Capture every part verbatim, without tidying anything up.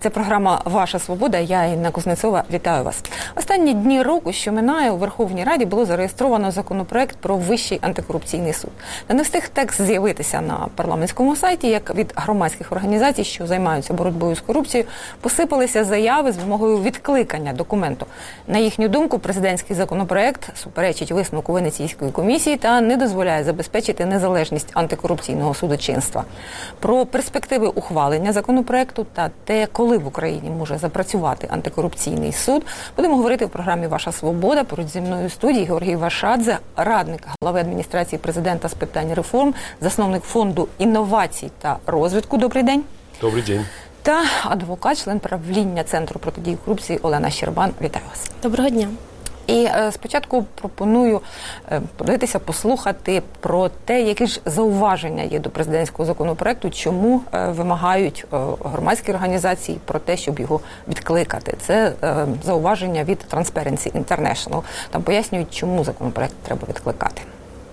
Це програма «Ваша свобода». Я, Інна Кузнецова, вітаю вас. Останні дні року, що минає, у Верховній Раді було зареєстровано законопроект про Вищий антикорупційний суд. Та не встиг текст з'явитися на парламентському сайті, як від громадських організацій, що займаються боротьбою з корупцією, посипалися заяви з вимогою відкликання документу. На їхню думку, президентський законопроект суперечить висновку Венеційської комісії та не дозволяє забезпечити незалежність антикорупційного судочинства. Про перспективи ухвалення законопроекту та те, коли в Україні може запрацювати антикорупційний суд, будемо говорити в програмі «Ваша свобода». Поруч зі мною в студії Георгій Вашадзе, радник глави адміністрації президента з питань реформ, засновник фонду інновацій та розвитку. Добрий день. Добрий день. Та адвокат, член правління Центру протидії корупції Олена Щербан. Вітаю вас. Доброго дня. І е, спочатку пропоную е, подивитися, послухати про те, які ж зауваження є до президентського законопроекту, чому е, вимагають е, громадські організації про те, щоб його відкликати. Це е, зауваження від Transparency International. Там пояснюють, чому законопроект треба відкликати.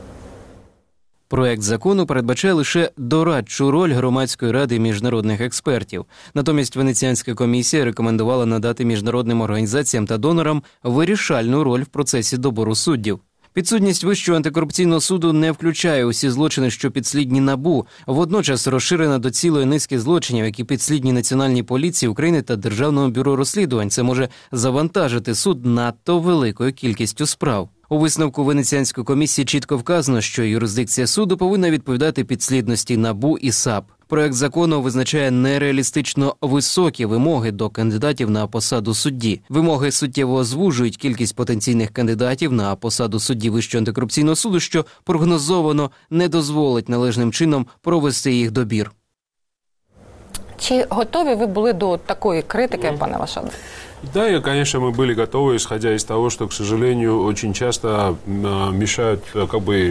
Проект закону передбачає лише дорадчу роль Громадської ради міжнародних експертів. Натомість Венеціанська комісія рекомендувала надати міжнародним організаціям та донорам вирішальну роль в процесі добору суддів. Підсудність Вищого антикорупційного суду не включає усі злочини, що підслідні НАБУ, водночас розширена до цілої низки злочинів, які підслідні Національній поліції України та Державному бюро розслідувань. Це може завантажити суд надто великою кількістю справ. У висновку Венеціанської комісії чітко вказано, що юрисдикція суду повинна відповідати підслідності НАБУ і САП. Проект закону визначає нереалістично високі вимоги до кандидатів на посаду судді. Вимоги суттєво звужують кількість потенційних кандидатів на посаду судді Вищого антикорупційного суду, що прогнозовано не дозволить належним чином провести їх добір. Чи готові ви були до такої критики, пане Вашадзе? Да, и, конечно, мы были готовы, исходя из того, что, к сожалению, очень часто мешают как бы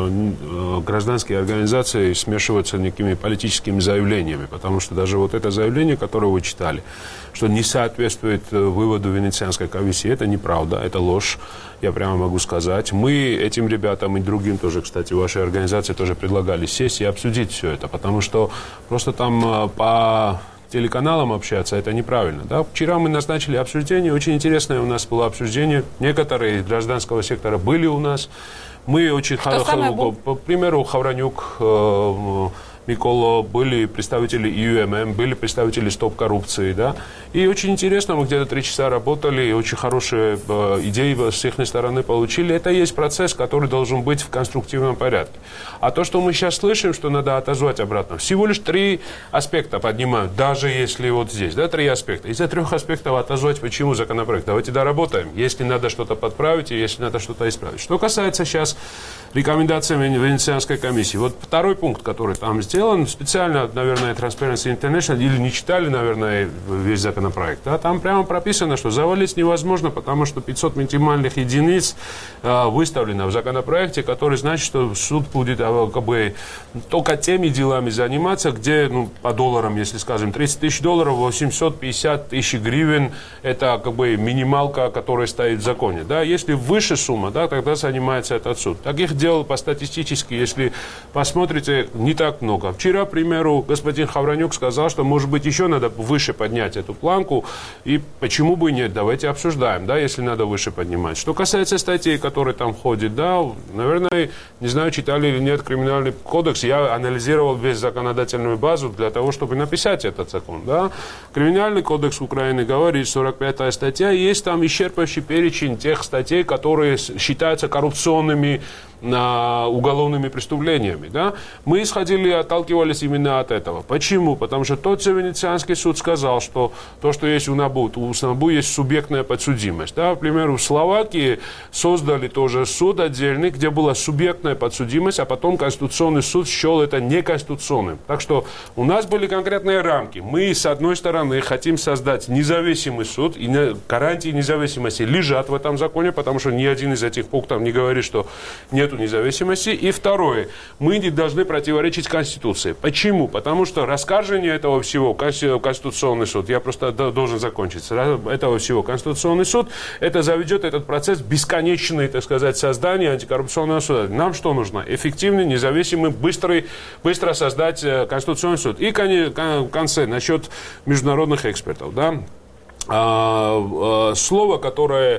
гражданские организации смешиваться некими политическими заявлениями, потому что даже вот это заявление, которое вы читали, что не соответствует выводу Венецианской комиссии, это неправда, это ложь, я прямо могу сказать. Мы этим ребятам и другим тоже, кстати, вашей организации тоже предлагали сесть и обсудить все это, потому что просто там по телеканалам общаться, это неправильно. Да? Вчера мы назначили обсуждение, очень интересное у нас было обсуждение. Некоторые из гражданского сектора были у нас. Мы очень хорошо, по примеру, Хавранюк, э, Микола, были представители И Ю Эм Эм, были представители Стоп коррупции, да, и очень интересно, мы где-то три часа работали, и очень хорошие э, идеи с их стороны получили. Это есть процесс, который должен быть в конструктивном порядке. А то, что мы сейчас слышим, что надо отозвать обратно, всего лишь три аспекта поднимают, даже если вот здесь, да, три аспекта. Из-за трех аспектов отозвать почему законопроект? Давайте доработаем, если надо что-то подправить, и если надо что-то исправить. Что касается сейчас рекомендаций Венецианской комиссии, вот второй пункт, который там сделан, сделан специально, наверное, Transparency International, или не читали, наверное, весь законопроект. Да? Там прямо прописано, что завалить невозможно, потому что пятьсот минимальных единиц э, выставлено в законопроекте, который значит, что суд будет э, как бы, только теми делами заниматься, где, ну, по долларам, если скажем, тридцать тысяч долларов, восемьсот пятьдесят тысяч гривен, это как бы минималка, которая стоит в законе. Да? Если выше сумма, да, тогда занимается этот суд. Таких дел по статистически, если посмотрите, не так много. Вчера, к примеру, господин Хавранюк сказал, что, может быть, еще надо выше поднять эту планку, и почему бы и нет, давайте обсуждаем, да, если надо выше поднимать. Что касается статей, которые там ходят, да, наверное, не знаю, читали или нет Криминальный кодекс, я анализировал весь законодательную базу для того, чтобы написать этот закон, да. Криминальный кодекс Украины говорит, сорок пятая статья, есть там исчерпывающий перечень тех статей, которые считаются коррупционными, на уголовными преступлениями, да, мы исходили, отталкивались именно от этого. Почему? Потому что тот же Венецианский суд сказал, что то, что есть у НАБУ, у НАБУ есть субъектная подсудимость. Да? К примеру, в Словакии создали тоже суд отдельный, где была субъектная подсудимость, а потом Конституционный суд счел это неконституционным. Так что у нас были конкретные рамки. Мы, с одной стороны, хотим создать независимый суд, и гарантии независимости лежат в этом законе, потому что ни один из этих пунктов не говорит, что нет нету независимости. И второе, мы не должны противоречить Конституции. Конституции. Почему? Потому что рассказывание этого всего Конституционный суд, я просто должен закончить, этого всего Конституционный суд, это заведет этот процесс бесконечный, так сказать, создания антикоррупционного суда. Нам что нужно? Эффективный, независимый, быстрый, быстро создать Конституционный суд. И в конце, насчет международных экспертов, да, А, а, слово, которое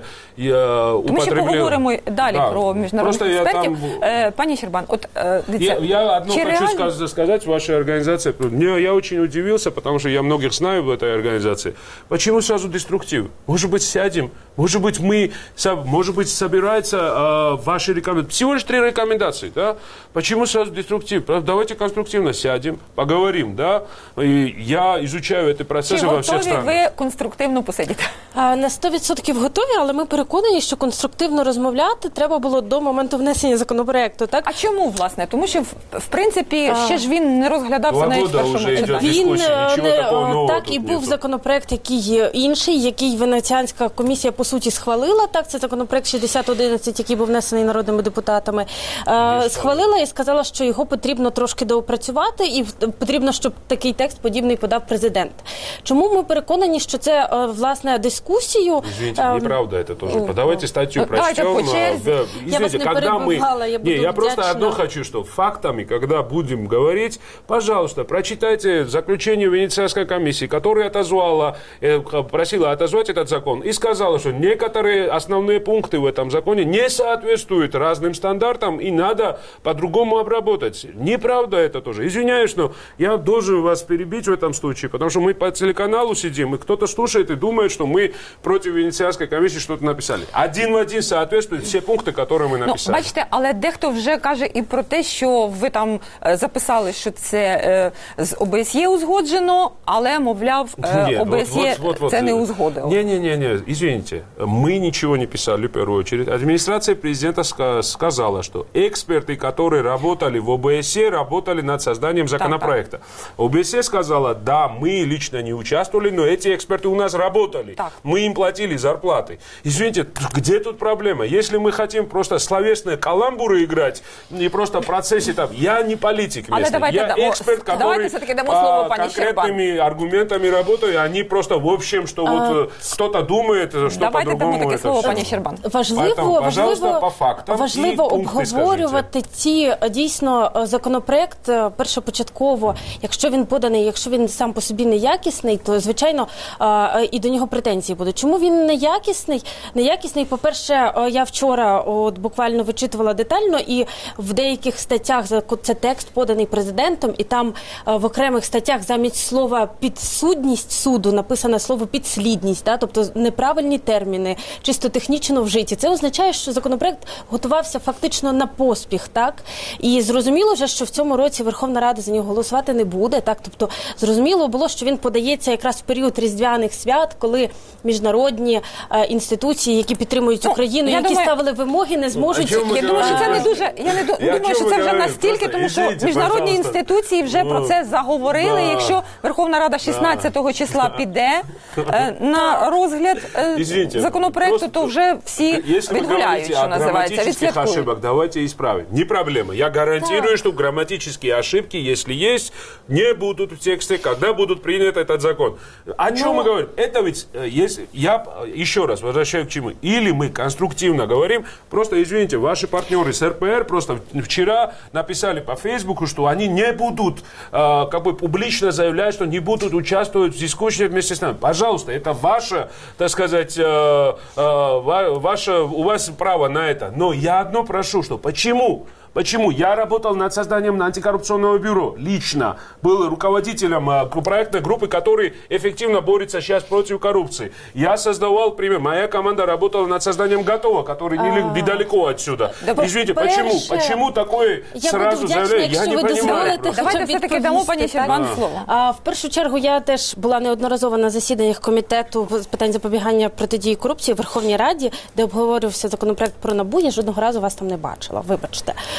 я употребляю... Ми ще поговоримо далі да. про міжнародних Просто експертів. Там... Е, пані Щербан, от дивіться, я, я одно хочу реально... сказ- сказать в вашей организации. Мне, я очень удивился, потому что я многих знаю в этой организации. Почему сразу деструктив? Может быть, сядем? Может быть, мы... Может быть, собираются а, ваши рекомендации? Всего лишь три рекомендации, да? Почему сразу деструктив? Давайте конструктивно сядем, поговорим, да? И я изучаю эти процессы чи во всех готові странах. ви конструктивно посидіти? А, на сто відсотків готові, але ми переконані, що конструктивно розмовляти треба було до моменту внесення законопроекту, так? А чому, власне? Тому що, в, в принципі, ще ж він не розглядався Два навіть в года першому вже йде читанні. Він дискусії, нічого не, такого нового так тут і був нету. законопроект, який інший, який Венеціанська комісія по суті схвалила. Так, це законопроект шістдесят одинадцять, який був внесений народними депутатами. Е, схвалила і сказала, що його потрібно трошки доопрацювати, і потрібно, щоб такий текст подібний подав президент. Чому ми переконані, що це е, власне дискусію? Извините, е, неправда это тоже. Давайте статью Ну, давайте прочтем. по черзи. Да, Я вас извините, не когда мы... перебивала, я буду Не, я просто вдячна. одно хочу, что фактами, когда будем говорить, пожалуйста, прочитайте заключение Венецианской комиссии, которая отозвала, э, просила отозвать этот закон и сказала, что некоторые основные пункты в этом законе не соответствуют разным стандартам и надо по-другому обработать. Неправда это тоже. Извиняюсь, но я должен вас перебить в этом случае, потому что мы по телеканалу сидим, и кто-то слушает и думает, что мы против Венецианской комиссии что-то написали. Один в один соответствуют все пункты, которые мы написали. Ну, бачите, але дехто вже каже і про те, що ви там е, записали, що це е, з ОБСЄ узгоджено, але, мовляв, е, Нет, ОБСЄ вот, вот, вот, це вот. не узгодило. Не-не-не, извините, мы ничего не писали в первую очередь. Администрация президента ска- сказала, что эксперты, которые работали в ОБСЕ, работали над созданием законопроекта. ОБСЕ сказала, да, мы лично не участвовали, но эти эксперты у нас работали. Так. Мы им платили зарплаты. Извините, где тут проблема? Если мы хотим просто словесные каламбуры играть, и просто в процессе там, я не политик Але местный, давайте я дамо- эксперт, который давайте все-таки дамо слово по пані конкретными аргументами работаю, они просто в общем, что вот э, кто-то думает, что Давайте дамо по-другому таке это слово всё. пані Щербан. Важливо, Поэтому, пожалуйста, важливо, по фактам важливо і пункти обговорювати ті, дійсно, законопроект е, першопочатково, якщо він поданий, якщо він сам по собі неякісний, то, звичайно, е, і до нього претензії будуть. Чому він неякісний? Неякісний, по-перше, е, я вчора от, буквально вичитувала детально, і в деяких статтях, це текст поданий президентом, і там е, в окремих статтях замість слова «підсудність суду» написано слово «підслідність», да? Тобто неправильні терміни, чисто технічно вжиті. Це означає, що законопроект готувався фактично на поспіх, так? І зрозуміло вже, що в цьому році Верховна Рада за нього голосувати не буде, так? Тобто зрозуміло було, що він подається якраз в період різдвяних свят, коли міжнародні е, інституції, які підтримують Ну, Україну, я які думаю- ставили вимоги, не зможуть... чому Я ми думаю, що це не говоримо? дуже. Я не ду- Я думаю, що чому це вже говорю? настільки, Просто тому що ідіть, міжнародні пожалуйста. інституції вже Ну, про це заговорили. да. Якщо Верховна Рада шістнадцятого числа піде е, на розгляд е, Извините, законопроекту, просто- то вже всі Если вы відгуляють, говорите що о називається, грамматических відсвяткують. ошибок, давайте исправим. Не проблема. Я гарантирую, что грамматические ошибки, если есть, не будут в тексте, когда будут принят этот закон. О чем мы говорим? Это ведь, э, если, я э, еще раз возвращаю к чему. Или мы конструктивно говорим, просто, извините, ваши партнеры с эр пэ эр просто вчера написали по Фейсбуку, что они не будут э, как бы публично заявлять, что не будут участвовать в дискуссии вместе с нами. Пожалуйста, это ваше, так сказать, э, э, ва- ваше, у вас право на это. Но я одно прошу, что почему? Почему? Я работал над созданием антикоррупционного бюро. Лично был руководителем э, проектной группы, который эффективно борется сейчас против коррупции. Я создавал, пример, моя команда работала над созданием «Готово», который не- недалеко отсюда. Да, Извините, по-перше, почему? Почему такое Я сразу буду вдячна, заявляю? Я якщо не ви понимаю. дозволите просто. Давайте хоча б все-таки дамо пані відповісти, Щербан так? слово. А в першу чергу я теж була неодноразово на засіданнях комітету з питань запобігання протидії корупції в Верховній Раді, де обговорювався законопроект про НАБУ. Я жодного разу вас там не бачила. Вибачте.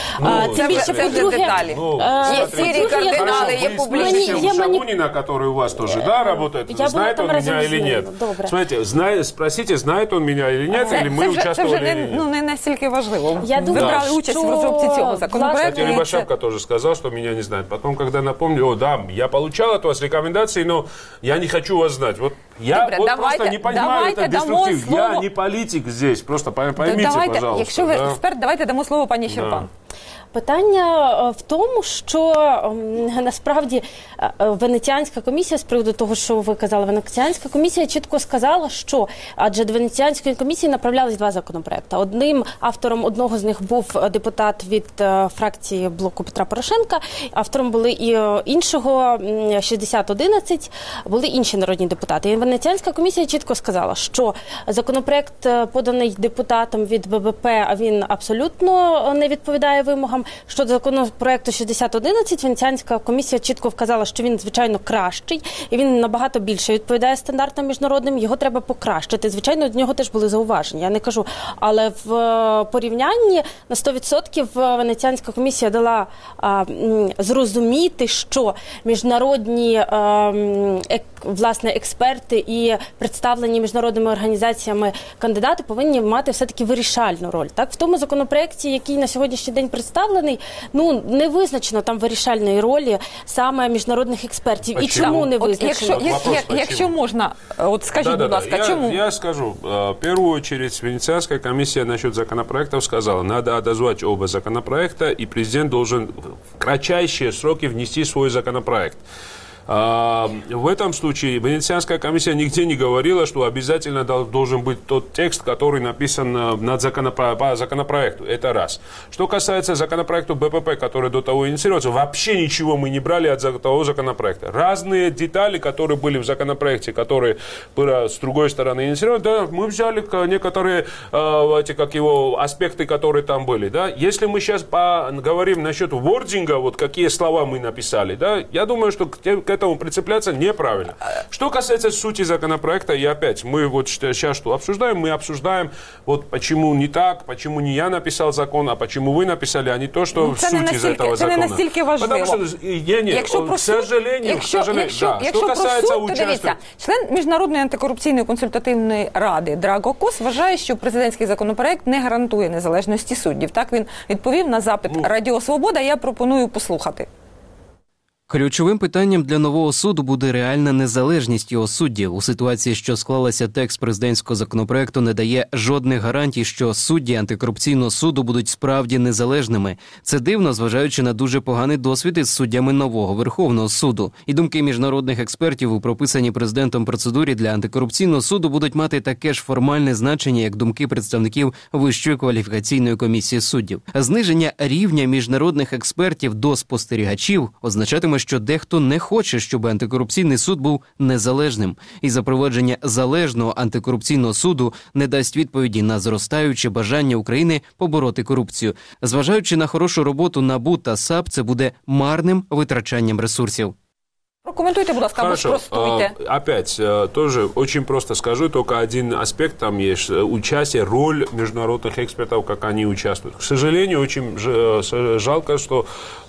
Ну, А, це тим вже- більше, це вже по-друге, деталі. Ну, е, Є смотрите, сірі по-друге, я кардинали, кажу, є Вы публічні. спросите Є у мені- Шабунина, который у вас тоже, да, работает, Я була знает там он разом меня з или ним. нет? Добре. Смотрите, знає, спросите, знает он меня или нет, Це, или мы це, вже, це участвовали вже или не, нет. ну, не настільки важливо. Я Ви думаю, брали участь що, в розробці цього власне, законопроекту. Кстати, і це- Рябошапка тоже сказал, что меня не знает. Потом, когда напомнили, о, да, я получал от вас рекомендации, но я не хочу вас знать. Вот я Добре, вот давайте- просто не понимаю давайте этот дамо деструктив. Я слово- не политик здесь, просто по- поймите, Давайте, пожалуйста. якщо ви да. експерт, давайте дамо слово пані Щербан. Питання е, в тому, що ем, насправді е, е, Венеціанська комісія, з приводу того, що ви казали, Венеціанська комісія чітко сказала, що адже до Венеціанської комісії направлялись два законопроекти. Одним автором одного з них був депутат від е, фракції блоку Петра Порошенка, автором були і е, іншого м, шістдесят одинадцять, були інші народні депутати. І Венеціанська комісія чітко сказала, що законопроект, е, поданий депутатом від ББП, а він абсолютно не відповідає вимогам. Щодо законопроекту шістдесят одинадцять, Венеціанська комісія чітко вказала, що він, звичайно, кращий, і він набагато більше відповідає стандартам міжнародним, його треба покращити. Звичайно, до нього теж були зауваження, я не кажу. Але в е, порівнянні на сто відсотків Венеціанська комісія дала а, м, зрозуміти, що міжнародні е, м, ек, власне, експерти і представлені міжнародними організаціями кандидати повинні мати все-таки вирішальну роль. Так? В тому законопроекті, який на сьогоднішній день представлений, ну, не визначено там вирішальної ролі саме міжнародних експертів. Почему? І чому не От визначено? якщо, як, Вопрос, як, почему? якщо можна, от скажіть, будь ласка, я, чому? Я скажу. В первую очередь, Венецианская комиссия насчет законопроектов сказала, надо отозвать оба законопроекта, и президент должен в кратчайшие сроки внести свой законопроект. В этом случае Венецианская комиссия нигде не говорила, что обязательно должен быть тот текст, который написан над законопро... по законопроекту. Это раз. Что касается законопроекта БПП, который до того инициировался, вообще ничего мы не брали от того законопроекта. Разные детали, которые были в законопроекте, которые были с другой стороны инициированы, да, мы взяли некоторые эти, как его, аспекты, которые там были. Да. Если мы сейчас поговорим насчет вординга, вот какие слова мы написали, да, я думаю, что к этому прицепляться неправильно. Что касается сути законопроекта, и опять, мы вот сейчас что обсуждаем, мы обсуждаем, вот почему не так, почему не я написал закон, а почему вы написали, а не то, что Ну, в сути из этого це не закона. настільки важливо. Потому что, я не, Якщо про к сожалению, суд, якщо, к сожалению, якщо, да. якщо Что про касается суд, то дивіться, участия... член Міжнародної антикорупційної консультативної ради Драго Кос вважає, що президентський законопроект не гарантує незалежності суддів. Так він відповів на запит Ну. Радіо Свобода, я пропоную послухати. Ключовим питанням для нового суду буде реальна незалежність його суддів. У ситуації, що склалася, текст президентського законопроекту не дає жодних гарантій, що судді антикорупційного суду будуть справді незалежними. Це дивно, зважаючи на дуже поганий досвід із суддями нового Верховного суду. І думки міжнародних експертів у прописаній президентом процедурі для антикорупційного суду будуть мати таке ж формальне значення, як думки представників Вищої кваліфікаційної комісії суддів. Зниження рівня міжнародних експертів до спостерігачів означатиме, що дехто не хоче, щоб антикорупційний суд був незалежним. І запровадження залежного антикорупційного суду не дасть відповіді на зростаюче бажання України побороти корупцію. Зважаючи на хорошу роботу НАБУ та САП, це буде марним витрачанням ресурсів. Прокоментуйте, будь ласка, або Хорошо. спростуйте. А, опять, а, тоже очень просто скажу, только один аспект там есть. Участие, роль международных экспертов, как они участвуют. К сожалению, очень жалко, что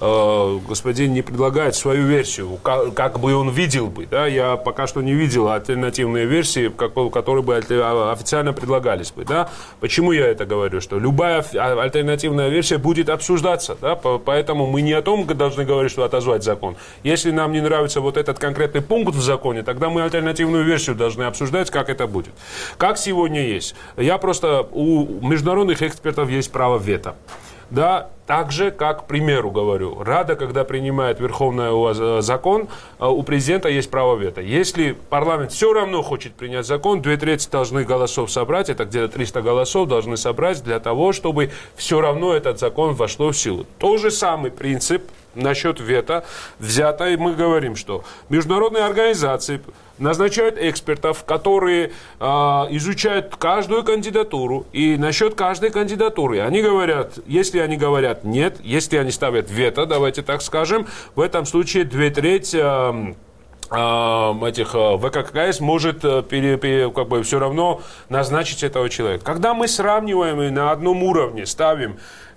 э, господин не предлагает свою версию, как, как бы он видел бы. Да? Я пока что не видел альтернативные версии, как, которые бы официально предлагались бы. Да? Почему я это говорю? Что любая альтернативная версия будет обсуждаться. Да? Поэтому мы не о том должны говорить, что отозвать закон. Если нам не нравится вот этот конкретный пункт в законе, тогда мы альтернативную версию должны обсуждать, как это будет. Как сегодня есть. Я просто... У международных экспертов есть право вето. Да, так же, как, к примеру, говорю, Рада, когда принимает Верховный закон, у президента есть право вето. Если парламент все равно хочет принять закон, две трети должны голосов собрать, это где-то триста голосов должны собрать для того, чтобы все равно этот закон вошло в силу. Тот же самый принцип насчет вето взято, и мы говорим, что международные организации назначают экспертов, которые э, изучают каждую кандидатуру, и насчет каждой кандидатуры они говорят, если они говорят нет, если они ставят вето, давайте так скажем, в этом случае две трети э, этих ВККС может пере, пере, как бы все равно назначить этого человека. Когда мы сравниваем и на одном уровне ставим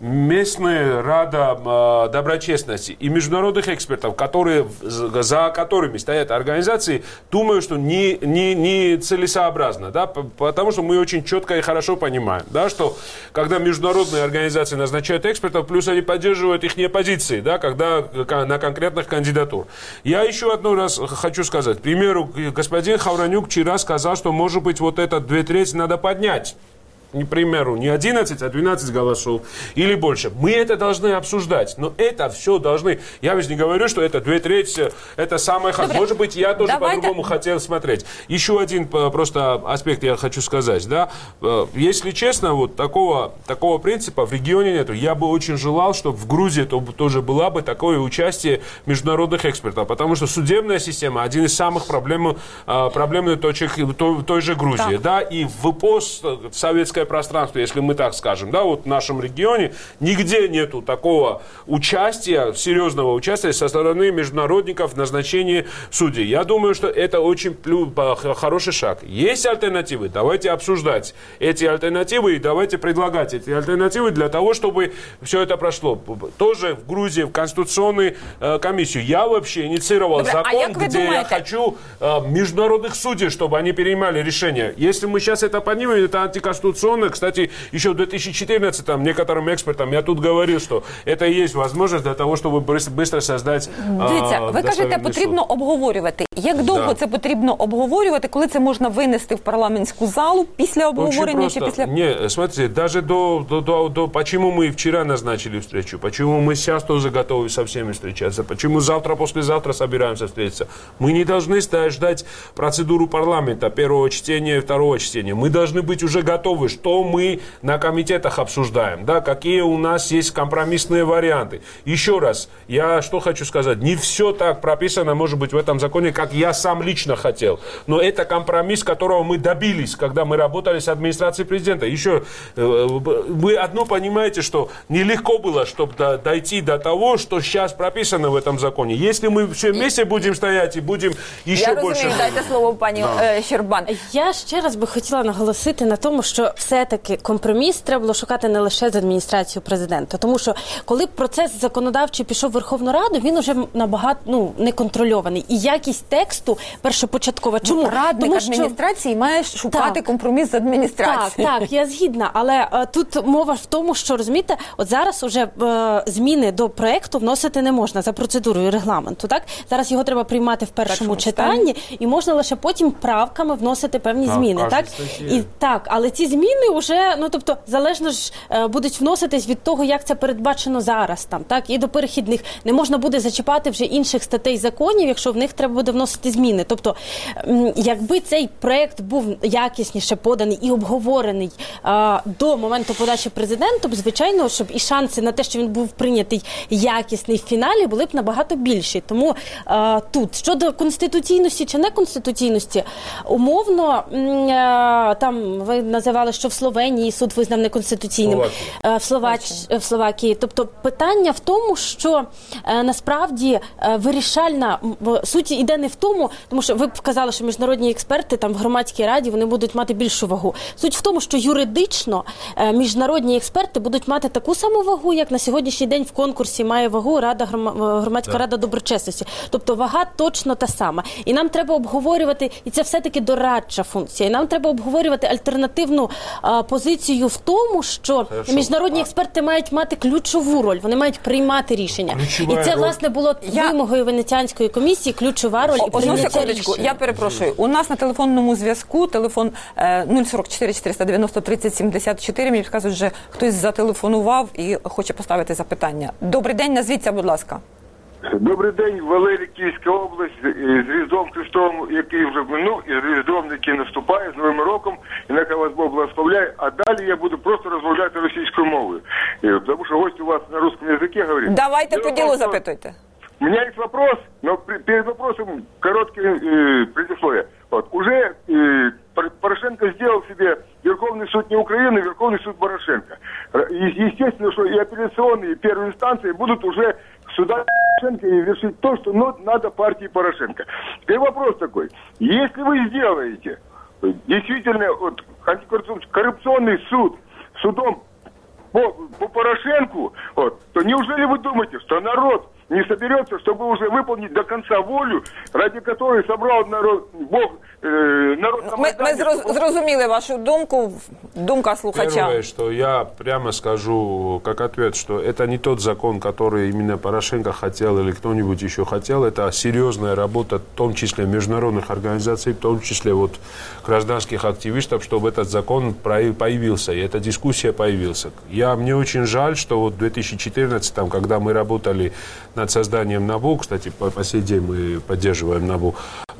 местная рада э, доброчестности и международных экспертов, которые, за которыми стоят организации, думаю, что не, не, не целесообразно, да, потому что мы очень четко и хорошо понимаем, да, что когда международные организации назначают экспертов, плюс они поддерживают их позиции, да, когда на конкретных кандидатур. Я еще одну раз хочу сказать. К примеру, господин Хавранюк вчера сказал, что, может быть, вот этот две трети надо поднять. К примеру, не одиннадцать, а двенадцать голосов или больше. Мы это должны обсуждать. Но это все должны... Я ведь не говорю, что это две трети, это самое... Добрый. Может быть, я тоже Давайте... по-другому хотел смотреть. Еще один просто аспект я хочу сказать. Да? Если честно, вот такого, такого принципа в регионе нету. Я бы очень желал, чтобы в Грузии то, тоже было бы такое участие международных экспертов. Потому что судебная система один из самых проблем, проблемных точек той, той же Грузии. Да. Да? И в постсоветской пространство, если мы так скажем, да, вот в нашем регионе нигде нету такого участия, серьезного участия со стороны международников в назначении судей. Я думаю, что это очень хороший шаг. Есть альтернативы, давайте обсуждать эти альтернативы и давайте предлагать эти альтернативы для того, чтобы все это прошло. Тоже в Грузии, в Конституционную э, комиссию. Я вообще инициировал Добре, закон, а где думаете? я хочу э, международных судей, чтобы они принимали решения. Если мы сейчас это поднимем, это антиконституционно. Кстати, еще в две тысячи четырнадцатом некоторым экспертам я тут говорил, що це є можливість для того, щоб швидко створити Дивіться, ви кажете, потрібно обговорювати. Як довго да. це потрібно обговорювати, коли це можна винести в парламентську залу після обговорення чи після... Не, смотрите, даже до, до, до, до... Почему мы вчера назначили встречу? Почему мы сейчас тоже готовы со всеми встречаться? Почему завтра, послезавтра собираемся встретиться? Мы не должны ждать процедуру парламента, первого чтения и второго чтения. Мы должны быть уже готовы, что мы на комитетах обсуждаем, да, какие у нас есть компромиссные варианты. Еще раз, я что хочу сказать, не все так прописано, может быть, в этом законе, как я сам лично хотел, но это компромисс, которого мы добились, когда мы работали с администрацией президента. Еще, вы одно понимаете, что нелегко было, чтобы до, дойти до того, что сейчас прописано в этом законе. Если мы все вместе будем стоять и будем еще я больше... Я розумію, дайте слово пані да. Щербан. Я ще раз би хотіла наголосити на тому, що все-таки компроміс треба було шукати не лише з адміністрацією президента. Тому що коли процес законодавчий пішов в Верховну Раду, він уже набагато ну, не контрольований. І якість тексту першопочаткова. Чому? Радник тому, що... адміністрації має шукати так. компроміс з адміністрацією. Так, так, я згідна. Але е, тут мова в тому, що, розумієте, от зараз уже е, зміни до проекту вносити не можна за процедурою регламенту. Так? Зараз його треба приймати в першому читанні, і можна лише потім правками вносити певні так, зміни. Так? І, так, але ці зміни вже, ну, тобто, залежно ж е, будуть вноситись від того, як це передбачено зараз там, так? І до перехідних не можна буде зачіпати вже інших статей законів, якщо в них треба буде вносити зміни. Тобто, м, якби цей проект був якісніше поданий і обговорений е, до моменту подачі президентом, звичайно, щоб і шанси на те, що він був прийнятий якісний в фіналі, були б набагато більші. Тому е, тут, щодо конституційності чи неконституційності, умовно, е, там ви називали, що в Словенії суд визнав неконституційним, е, в, Словач... в Словакії. Тобто питання в тому, що е, насправді е, вирішальна суть іде не в тому, тому що ви б казали, що міжнародні експерти там в громадській раді вони будуть мати більшу вагу. Суть в тому, що юридично е, міжнародні експерти будуть мати таку саму вагу, як на сьогоднішній день в конкурсі має вагу Рада громадська рада доброчесності. Тобто вага точно та сама. І нам треба обговорювати, і це все-таки дорадча функція. І нам треба обговорювати альтернативну а, позицію в тому, що Хорошо. міжнародні експерти мають мати ключову роль, вони мають приймати рішення. Ключова і це, власне, було я... вимогою Венеціанської комісії, ключова роль. Одну секундочку, я перепрошую. У нас на телефонному зв'язку телефон е, нуль сорок чотири чотириста дев'яносто тридцять сімдесят чотири. Мені підказують, що хтось зателефонував і хоче поставити запитання. Добрий день, назвіться, будь ласка. Добрий день, Валерій, Київська область, з Різдвом Христовим, який вже минув, і з Різдвом, який наступає, з Новим роком, і нехай вас Бог благословляє, а далі я буду просто розмовляти російською мовою, тому що гость у вас на русском языке говорит. Давайте по делу запитуйте. У меня есть вопрос, но перед вопросом короткое э, предисловие. Вот, уже э, Порошенко сделал себе Верховный суд не Украины, Верховный суд Порошенко. И, естественно, что и апелляционные, и первые инстанции будут уже суда Порошенко и вершить то, что ну, надо партии Порошенко. И вопрос такой. Если вы сделаете действительно вот, антикоррупционный суд судом по, по Порошенку, вот, то неужели вы думаете, что народ не соберется, чтобы уже выполнить до конца волю, ради которой собрал народ, Бог, э, народ на Майдані? Ми, ми зроз, зрозуміли вашу думку, думка слухача. Первое, что я прямо скажу как ответ, что это не тот закон, который именно Порошенко хотел или кто-нибудь еще хотел. Это серьезная работа, в том числе международных организаций, в том числе вот гражданских активистов, чтобы этот закон появился, и эта дискуссия появилась. Я, мне очень жаль, что вот в две тысячи четырнадцатом, когда мы работали над созданием НАБУ, кстати, по, по сей день мы поддерживаем НАБУ,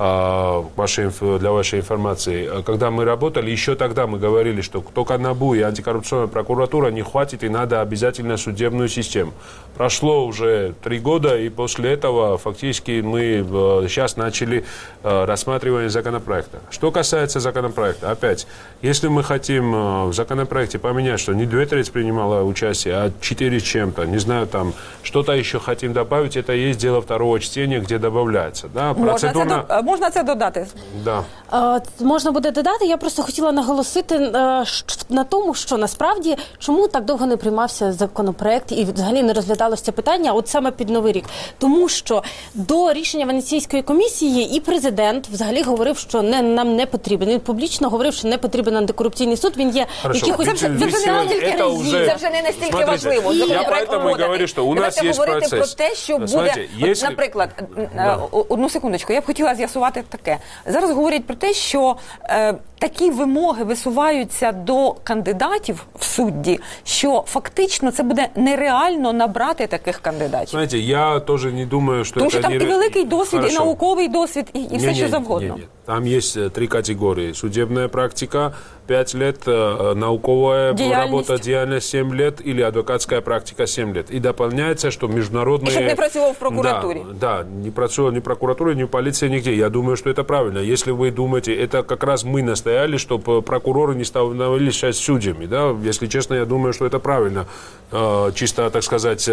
а, вашей, для вашей информации, когда мы работали, еще тогда мы говорили, что только НАБУ и антикоррупционная прокуратура не хватит, и надо обязательно судебную систему. Прошло уже три года, и после этого фактически мы а, сейчас начали а, рассматривание законопроекта. Что касается законопроекта, опять, если мы хотим а, в законопроекте поменять, что не две трети принимала участие, а четыре с чем-то, не знаю, там, что-то еще хотим добавить, это есть дело второго чтения, где добавляется. Да, процедурно... Можна, це, можна це додати? Да. Е, можна буде додати. Я просто хотіла наголосити е, на тому, що насправді чому так довго не приймався законопроект і взагалі не розглядалося це питання от саме під Новий рік. Тому що до рішення Венеційської комісії і президент взагалі говорив, що не, нам не потрібен. Він публічно говорив, що не потрібен антикорупційний суд. Він є якихось... Це, це, це, це, це, уже... це вже не настільки Смотрите, важливо. І... Я поэтому і говорю, що у нас є процес. Про те, що буде, Смотрите, от, если... наприклад, да. одну секундочку, я б хотіла з'ясувати таке. Зараз говорять про те, що е, такі вимоги висуваються до кандидатів в судді, що фактично це буде нереально набрати таких кандидатів. Знаете, я тоже не думаю, что Тому это... що там не... і великий досвід, Хорошо. і науковий досвід, і, і все, не, що не, завгодно. Не, не. Там есть три категории. Судебная практика пять лет, науковая работа, деятельность семь лет или адвокатская практика семь лет. И дополняется, что международные... И чтобы не працевал в прокуратуре. Да, да, не працевал ни в прокуратуре, ни в полиции, нигде. Я думаю, что это правильно. Если вы думаете, это как раз мы настояли, чтобы прокуроры не становились сейчас судьями. Да? Если честно, я думаю, что это правильно. Чисто, так сказать,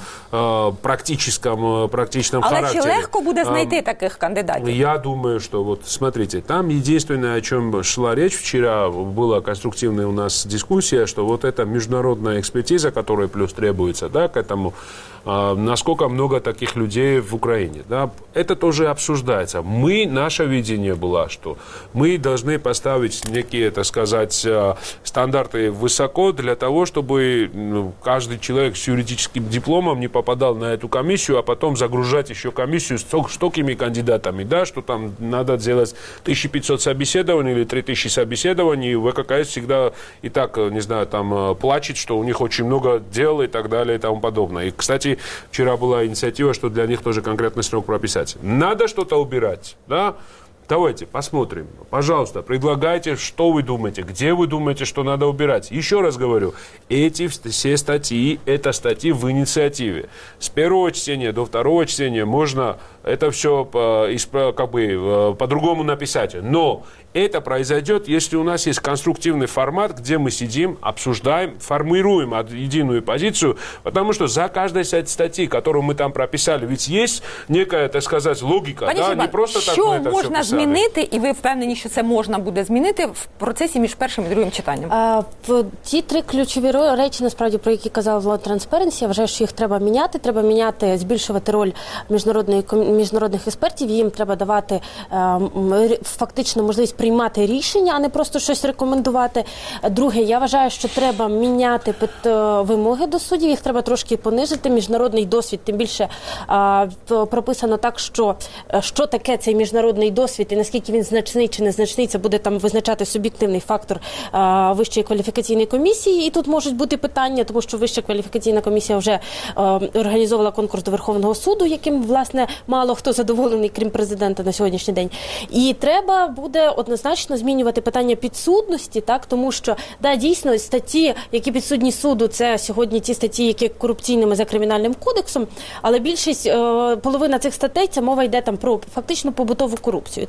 практическом, практичном Але характере. чи легко буде знайти таких кандидатів? Я думаю, что вот смотрите, там единственное, о чем шла речь вчера, была конструктивная у нас дискуссия, что вот эта международная экспертиза, которая плюс требуется, да, к этому, а, насколько много таких людей в Украине, да, это тоже обсуждается. Мы, наше видение было, что мы должны поставить некие, так сказать, стандарты высоко для того, чтобы ну, каждый человек с юридическим дипломом не попадал на эту комиссию, а потом загружать еще комиссию с столькими кандидатами, да, что там надо делать тысяча пятьсот собеседований или три тысячи собеседований, и ВККС всегда и так, не знаю, там плачет, что у них очень много дел и так далее и тому подобное. И, кстати, вчера была инициатива, что для них тоже конкретный срок прописать. Надо что-то убирать, да? Давайте посмотрим. Пожалуйста, предлагайте, что вы думаете, где вы думаете, что надо убирать. Еще раз говорю, эти все статьи, это статьи в инициативе. С первого чтения до второго чтения можно это все как бы по-другому написать. Но это произойдет, если у нас есть конструктивный формат, где мы сидим, обсуждаем, формируем единую позицию, потому что за каждой статьей, которую мы там прописали, ведь есть некая, так сказать, логика. Пані Да? Шибан, Не просто так що мы это можна все писали. змінити, і ви впевнені, що це можна буде змінити в процесі між першим і другим читанням? А, в ті три ключові речі, насправді, про які казав Влад Transparency, я вважаю, що їх треба міняти. Треба міняти, збільшувати роль міжнародної, міжнародних експертів, їм треба давати а, фактично можливість приймати рішення, а не просто щось рекомендувати. Друге, я вважаю, що треба міняти вимоги до суддів, їх треба трошки понизити. Міжнародний досвід, тим більше а, прописано так, що, що таке цей міжнародний досвід і наскільки він значний чи незначний, це буде там визначати суб'єктивний фактор а, Вищої кваліфікаційної комісії. І тут можуть бути питання, тому що Вища кваліфікаційна комісія вже а, організовувала конкурс до Верховного суду, яким, власне, мало хто задоволений, крім президента на сьогоднішній день. І треба буде однозначно змінювати питання підсудності, так, тому що, да, дійсно, статті, які підсудні суду, це сьогодні ті статті, які корупційними за кримінальним кодексом, але більшість, е, половина цих статей, це мова йде там про фактично побутову корупцію. Так?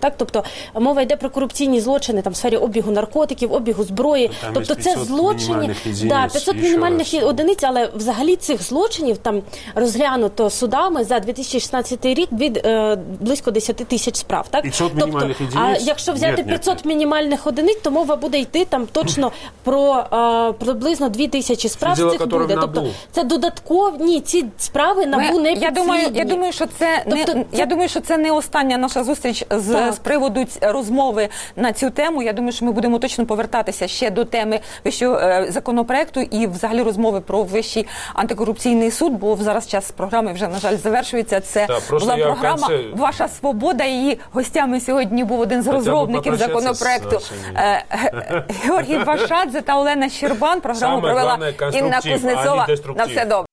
Так, тобто мова йде про корупційні злочини там в сфері обігу наркотиків, обігу зброї. Там тобто це злочини, да, п'ятсот мінімальних одиниць, але взагалі цих злочинів там розглянуто судами за дві тисячі шістнадцятий рік від е, близько десять тисяч справ. Так? п'ятсот тобто, мінімальних одиниць? А якщо взяти Нет, п'ятсот нет, мінімальних одиниць, то мова буде йти там точно про е, приблизно дві тисячі справ Діло, цих буде. Тобто це додаткові, ні, ці справи НАБУ не я думаю, я думаю, що це тобто, не це... я думаю, що це не остання наша зустріч з, з приводу розмови на цю тему. Я думаю, що ми будемо точно повертатися ще до теми вищого е, законопроекту і взагалі розмови про Вищий антикорупційний суд, бо зараз час програми вже, на жаль, завершується. Це да, була програма конце... «Ваша свобода». Її гостями сьогодні був один з розробників законопроекту е, е, Георгій Вашадзе та Олена Щербан. Програму провела Інна Кузнецова. На все добре.